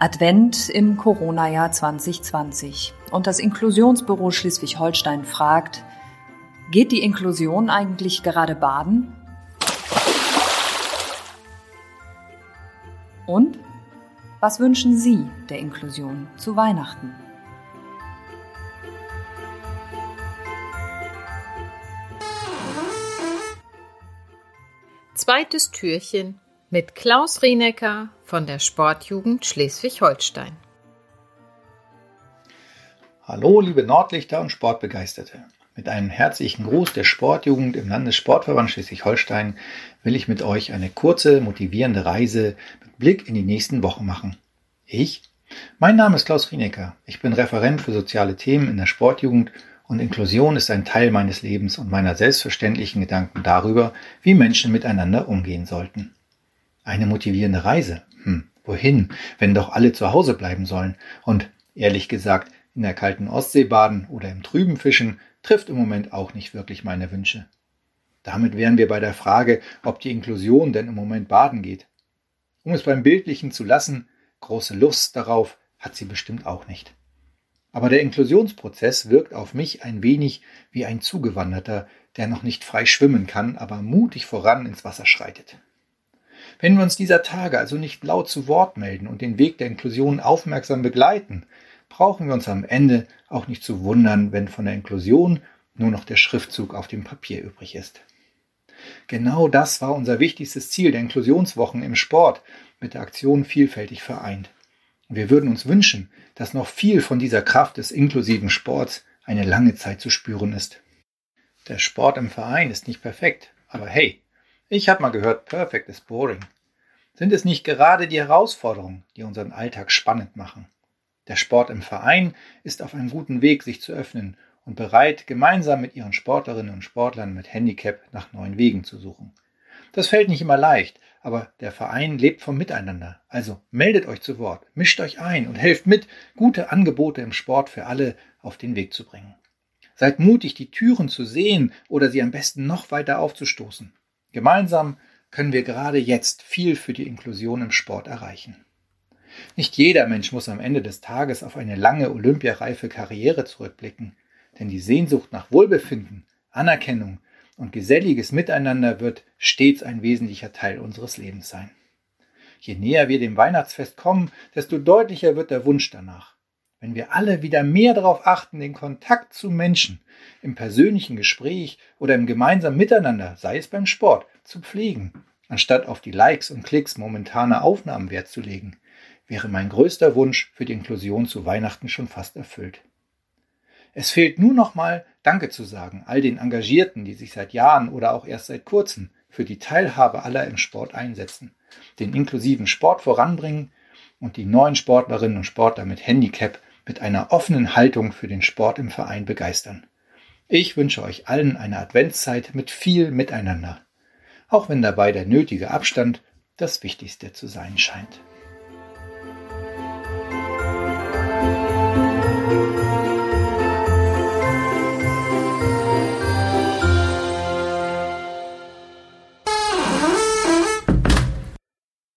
Advent im Corona-Jahr 2020 und das Inklusionsbüro Schleswig-Holstein fragt, geht die Inklusion eigentlich gerade baden? Und was wünschen Sie der Inklusion zu Weihnachten? Zweites Türchen mit Klaus Rienecker von der Sportjugend Schleswig-Holstein. Hallo liebe Nordlichter und Sportbegeisterte. Mit einem herzlichen Gruß der Sportjugend im Landessportverband Schleswig-Holstein will ich mit euch eine kurze, motivierende Reise mit Blick in die nächsten Wochen machen. Mein Name ist Klaus Rienecker. Ich bin Referent für soziale Themen in der Sportjugend und Inklusion ist ein Teil meines Lebens und meiner selbstverständlichen Gedanken darüber, wie Menschen miteinander umgehen sollten. Eine motivierende Reise? Wohin, wenn doch alle zu Hause bleiben sollen? Und ehrlich gesagt, in der kalten Ostsee baden oder im Trüben fischen trifft im Moment auch nicht wirklich meine Wünsche. Damit wären wir bei der Frage, ob die Inklusion denn im Moment baden geht. Um es beim Bildlichen zu lassen, große Lust darauf hat sie bestimmt auch nicht. Aber der Inklusionsprozess wirkt auf mich ein wenig wie ein Zugewanderter, der noch nicht frei schwimmen kann, aber mutig voran ins Wasser schreitet. Wenn wir uns dieser Tage also nicht laut zu Wort melden und den Weg der Inklusion aufmerksam begleiten, brauchen wir uns am Ende auch nicht zu wundern, wenn von der Inklusion nur noch der Schriftzug auf dem Papier übrig ist. Genau das war unser wichtigstes Ziel der Inklusionswochen im Sport mit der Aktion Vielfältig vereint. Und wir würden uns wünschen, dass noch viel von dieser Kraft des inklusiven Sports eine lange Zeit zu spüren ist. Der Sport im Verein ist nicht perfekt, aber hey, ich habe mal gehört, perfect is boring. Sind es nicht gerade die Herausforderungen, die unseren Alltag spannend machen? Der Sport im Verein ist auf einem guten Weg, sich zu öffnen und bereit, gemeinsam mit ihren Sportlerinnen und Sportlern mit Handicap nach neuen Wegen zu suchen. Das fällt nicht immer leicht, aber der Verein lebt vom Miteinander. Also meldet euch zu Wort, mischt euch ein und helft mit, gute Angebote im Sport für alle auf den Weg zu bringen. Seid mutig, die Türen zu sehen oder sie am besten noch weiter aufzustoßen. Gemeinsam können wir gerade jetzt viel für die Inklusion im Sport erreichen. Nicht jeder Mensch muss am Ende des Tages auf eine lange olympiareife Karriere zurückblicken, denn die Sehnsucht nach Wohlbefinden, Anerkennung und geselliges Miteinander wird stets ein wesentlicher Teil unseres Lebens sein. Je näher wir dem Weihnachtsfest kommen, desto deutlicher wird der Wunsch danach. Wenn wir alle wieder mehr darauf achten, den Kontakt zu Menschen im persönlichen Gespräch oder im gemeinsamen Miteinander, sei es beim Sport, zu pflegen, anstatt auf die Likes und Klicks momentaner Aufnahmen Wert zu legen, wäre mein größter Wunsch für die Inklusion zu Weihnachten schon fast erfüllt. Es fehlt nur noch mal Danke zu sagen, all den Engagierten, die sich seit Jahren oder auch erst seit kurzem für die Teilhabe aller im Sport einsetzen, den inklusiven Sport voranbringen und die neuen Sportlerinnen und Sportler mit Handicap mit einer offenen Haltung für den Sport im Verein begeistern. Ich wünsche euch allen eine Adventszeit mit viel Miteinander, auch wenn dabei der nötige Abstand das Wichtigste zu sein scheint.